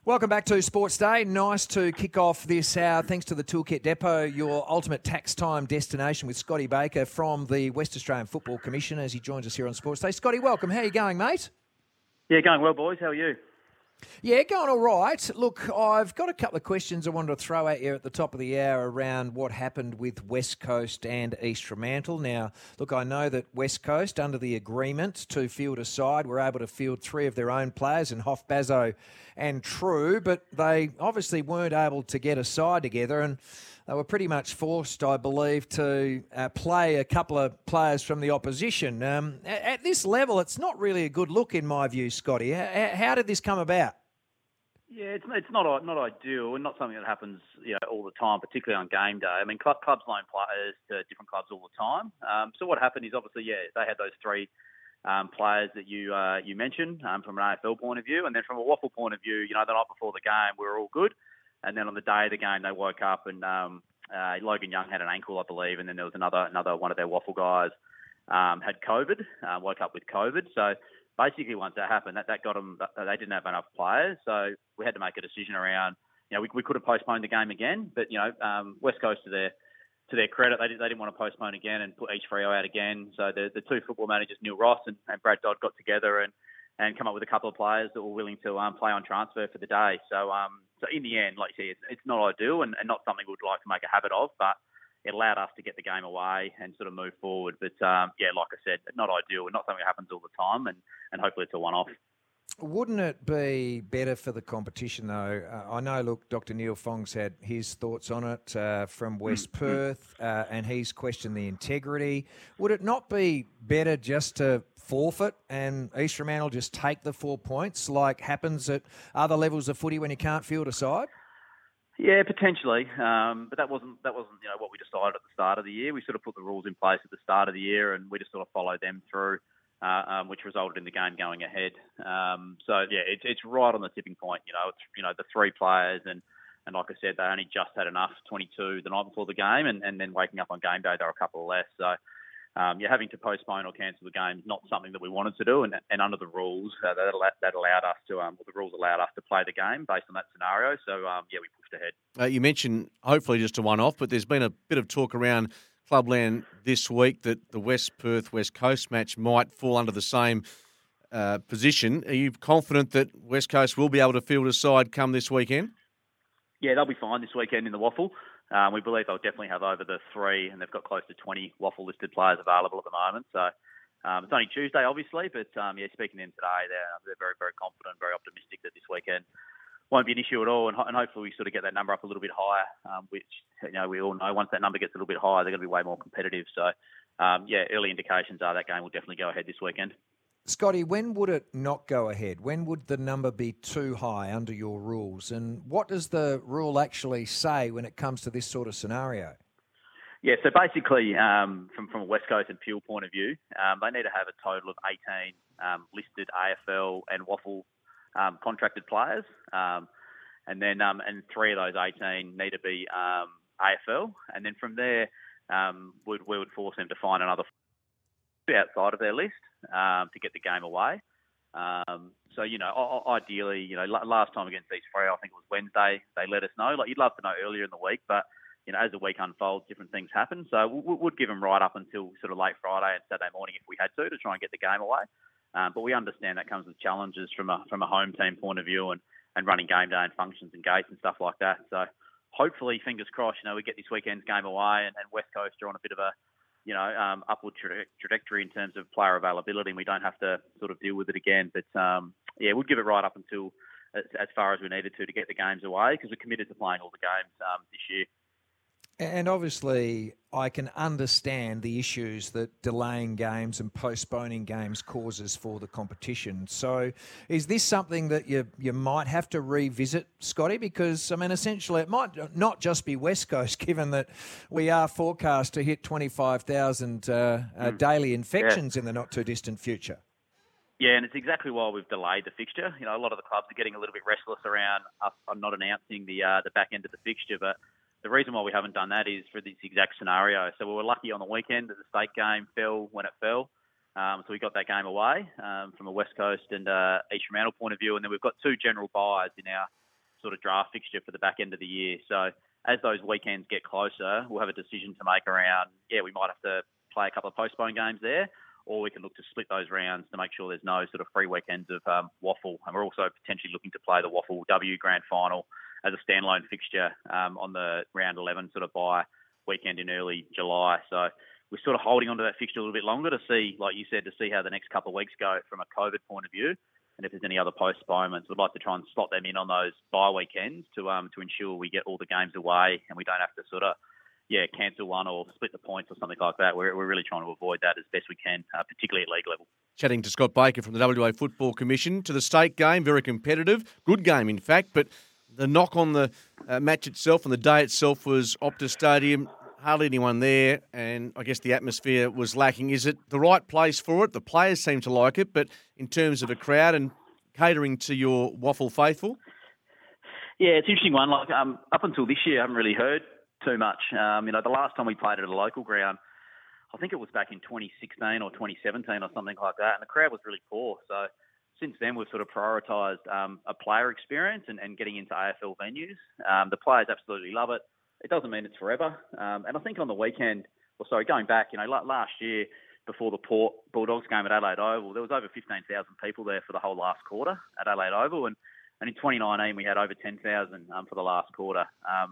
Welcome back to Sports Day. Nice to kick off this hour thanks to the Toolkit Depot, your ultimate tax time destination with Scotty Baker from the West Australian Football Commission as he joins us here on Sports Day. Scotty, welcome. How are you going, mate? Yeah, going well, boys. How are you? Yeah, going all right. Look, I've got a couple of questions I wanted to throw at you at the top of the hour around what happened with West Coast and East Fremantle. Now, look, I know that West Coast, under the agreement to field a side, were able to field three of their own players, in Hoff, Bazzo and True, but they obviously weren't able to get a side together, and they were pretty much forced, I believe, to play a couple of players from the opposition. At this level, it's not really a good look in my view, Scotty. How did this come about? Yeah, it's not ideal and not something that happens all the time, particularly on game day. I mean, clubs loan players to different clubs all the time. So what happened is obviously, they had those three players that you mentioned from an AFL point of view, and then from a Waffle point of view, the night before the game we were all good, and then on the day of the game they woke up and Logan Young had an ankle, I believe, and then there was another one of their Waffle guys had COVID, woke up with COVID. So basically, once that happened, that got them. They didn't have enough players, so we had to make a decision around. We could have postponed the game again, but West Coast to their credit, they didn't want to postpone again and put East Freo out again. So the two football managers, Neil Ross and Brad Dodd, got together and come up with a couple of players that were willing to play on transfer for the day. So in the end, like you see, it's not ideal and not something we'd like to make a habit of, but it allowed us to get the game away and sort of move forward. But, like I said, not ideal and not something that happens all the time, and hopefully it's a one-off. Wouldn't it be better for the competition, though? I know, look, Dr. Neil Fong's had his thoughts on it from West Perth, and he's questioned the integrity. Would it not be better just to forfeit and East Fremantle just take the 4 points like happens at other levels of footy when you can't field a side? Yeah, potentially, but that wasn't what we decided at the start of the year. We sort of put the rules in place at the start of the year, and we just sort of followed them through, which resulted in the game going ahead. It's right on the tipping point. It's the three players, and like I said, they only just had enough, 22 the night before the game, and then waking up on game day, there were a couple less. So. Having to postpone or cancel the game is not something that we wanted to do, and under the rules, that allowed us to. The rules allowed us to play the game based on that scenario. So we pushed ahead. You mentioned hopefully just a one-off, but there's been a bit of talk around Clubland this week that the West Perth West Coast match might fall under the same position. Are you confident that West Coast will be able to field a side come this weekend? Yeah, they'll be fine this weekend in the Waffle. We believe they'll definitely have over the three, and they've got close to 20 Waffle-listed players available at the moment. So it's only Tuesday, obviously, but speaking to them today, they're very, very confident, very optimistic that this weekend won't be an issue at all, and hopefully we sort of get that number up a little bit higher, which we all know once that number gets a little bit higher, they're going to be way more competitive. So, early indications are that game will definitely go ahead this weekend. Scotty, when would it not go ahead? When would the number be too high under your rules? And what does the rule actually say when it comes to this sort of scenario? Yeah, so basically, from a West Coast and Peel point of view, they need to have a total of 18 listed AFL and Waffle contracted players, and three of those 18 need to be AFL, and then from there, we would force them to find another outside of their list to get the game away. Ideally, last time against East Freo, I think it was Wednesday, they let us know. Like, you'd love to know earlier in the week, but as the week unfolds, different things happen. So we'd give them right up until sort of late Friday and Saturday morning if we had to try and get the game away. But we understand that comes with challenges from a home team point of view and running game day and functions and gates and stuff like that. So hopefully, fingers crossed, we get this weekend's game away and West Coast are on a bit of a upward trajectory in terms of player availability, and we don't have to sort of deal with it again. But we'll give it right up until as far as we needed to get the games away, because we're committed to playing all the games this year. And obviously, I can understand the issues that delaying games and postponing games causes for the competition. So is this something that you might have to revisit, Scotty? Because, essentially it might not just be West Coast, given that we are forecast to hit 25,000 daily infections in the not-too-distant future. Yeah, and it's exactly why we've delayed the fixture. A lot of the clubs are getting a little bit restless around us not announcing the back end of the fixture, but the reason why we haven't done that is for this exact scenario. So we were lucky on the weekend that the state game fell when it fell. So we got that game away from a West Coast and East Fremantle point of view. And then we've got two general buys in sort of draft fixture for the back end of the year. So as those weekends get closer, we'll have a decision to make around, we might have to play a couple of postponed games there, or we can look to split those rounds to make sure there's no sort of free weekends of WAFL. And we're also potentially looking to play the WAFL W Grand Final as a standalone fixture on the round 11 sort of bye weekend in early July. So we're sort of holding on to that fixture a little bit longer to see, like you said, to see how the next couple of weeks go from a COVID point of view. And if there's any other postponements, we'd like to try and slot them in on those bye weekends to ensure we get all the games away and we don't have to sort of, cancel one or split the points or something like that. We're really trying to avoid that as best we can, particularly at league level. Chatting to Scott Baker from the WA Football Commission. To the state game, very competitive, good game in fact, but the knock on the match itself and the day itself was Optus Stadium. Hardly anyone there, and I guess the atmosphere was lacking. Is it the right place for it? The players seem to like it, but in terms of a crowd and catering to your WAFL faithful? Yeah, it's an interesting one. Like up until this year, I haven't really heard too much. The last time we played at a local ground, I think it was back in 2016 or 2017 or something like that, and the crowd was really poor. So since then, we've sort of prioritised a player experience and getting into AFL venues. The players absolutely love it. It doesn't mean it's forever. And I think on the weekend, going back, last year before the Port Bulldogs game at Adelaide Oval, there was over 15,000 people there for the whole last quarter at Adelaide Oval. And in 2019, we had over 10,000 for the last quarter.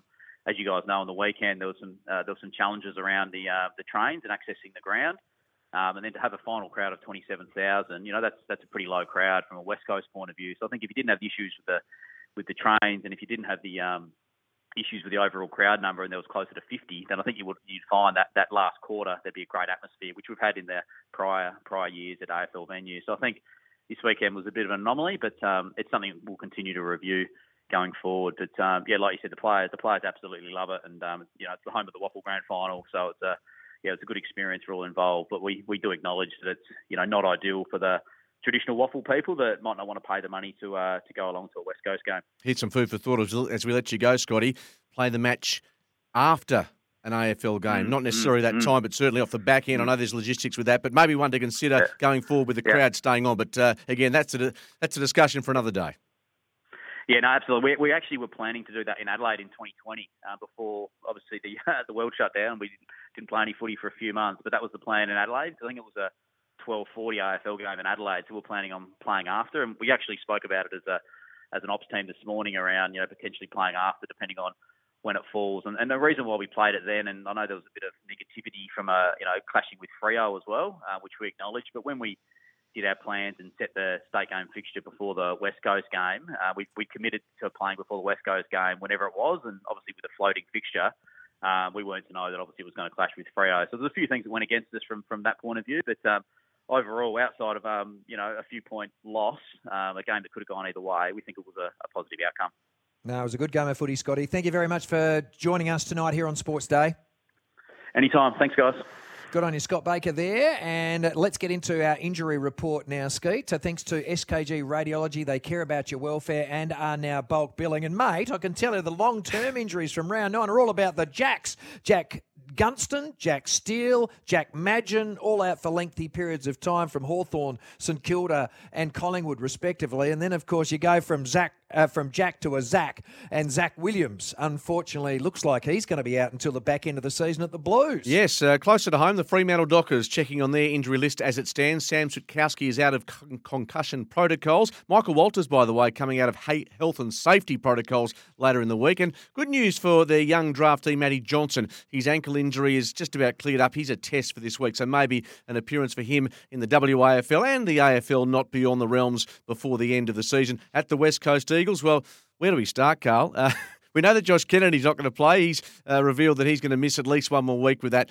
As you guys know, on the weekend, there was some challenges around the trains and accessing the ground. And then to have a final crowd of 27,000, that's a pretty low crowd from a West Coast point of view. So I think if you didn't have the issues with the trains and if you didn't have the issues with the overall crowd number and there was closer to 50, then I think you'd find that last quarter there'd be a great atmosphere, which we've had in the prior years at AFL venues. So I think this weekend was a bit of an anomaly, but it's something we'll continue to review going forward. But like you said, the players absolutely love it, and it's the home of the WAFL Grand Final, so it's a good experience for all involved. But we do acknowledge that it's not ideal for the traditional WAFL people that might not want to pay the money to go along to a West Coast game. Here's some food for thought as we let you go, Scotty. Play the match after an AFL game, not necessarily that time, but certainly off the back end. I know there's logistics with that, but maybe one to consider going forward with the crowd staying on. But again, that's a discussion for another day. Yeah, no, absolutely. We actually were planning to do that in Adelaide in 2020 before, obviously, the world shut down. We didn't play any footy for a few months, but that was the plan in Adelaide. I think it was a 12:40 AFL game in Adelaide, so we're planning on playing after. And we actually spoke about it as an ops team this morning around, potentially playing after, depending on when it falls. And the reason why we played it then, and I know there was a bit of negativity from clashing with Freo as well, which we acknowledged. But when we did our plans and set the state game fixture before the West Coast game, we committed to playing before the West Coast game whenever it was, and obviously with a floating fixture, we weren't to know that obviously it was going to clash with Freo. So there's a few things that went against us from that point of view, but overall, outside of a few point loss, a game that could have gone either way, we think it was a positive outcome. No, it was a good game of footy, Scotty. Thank you very much for joining us tonight here on Sports Day. Anytime. Thanks, guys. Good on you, Scott Baker there. And let's get into our injury report now, Skeet. So thanks to SKG Radiology, they care about your welfare and are now bulk billing. And, mate, I can tell you the long-term injuries from round 9 are all about the Jacks. Jack Gunston, Jack Steele, Jack Madgen, all out for lengthy periods of time from Hawthorn, St Kilda and Collingwood, respectively. And then, of course, you go from Jack to a Zach. And Zach Williams, unfortunately, looks like he's going to be out until the back end of the season at the Blues. Yes, closer to home, the Fremantle Dockers checking on their injury list as it stands. Sam Switkowski is out of concussion protocols. Michael Walters, by the way, coming out of health and safety protocols later in the week. And good news for their young draftee, Matty Johnson. His ankle injury is just about cleared up. He's a test for this week, so maybe an appearance for him in the WAFL and the AFL not beyond the realms before the end of the season. At the West Coast Eagles, well, where do we start, Carl? We know that Josh Kennedy's not going to play. He's revealed that he's going to miss at least one more week with that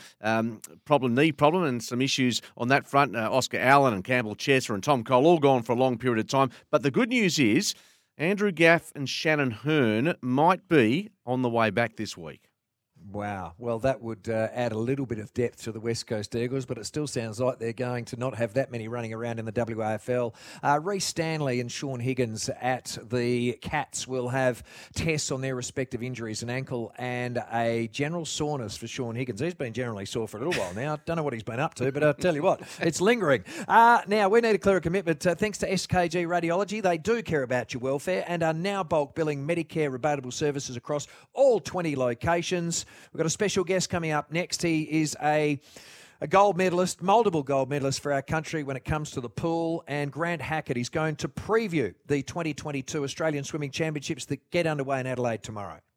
knee problem and some issues on that front. Oscar Allen and Campbell Chesser and Tom Cole all gone for a long period of time. But the good news is Andrew Gaff and Shannon Hearn might be on the way back this week. Wow. Well, that would add a little bit of depth to the West Coast Eagles, but it still sounds like they're going to not have that many running around in the WAFL. Reece Stanley and Sean Higgins at the Cats will have tests on their respective injuries, an ankle and a general soreness for Sean Higgins. He's been generally sore for a little while now. I don't know what he's been up to, but I'll tell you what, it's lingering. Now, we need a clearer commitment. Thanks to SKG Radiology, they do care about your welfare and are now bulk billing Medicare rebatable services across all 20 locations. We've got a special guest coming up next. He is a gold medalist, multiple gold medalist for our country when it comes to the pool. And Grant Hackett is going to preview the 2022 Australian Swimming Championships that get underway in Adelaide tomorrow.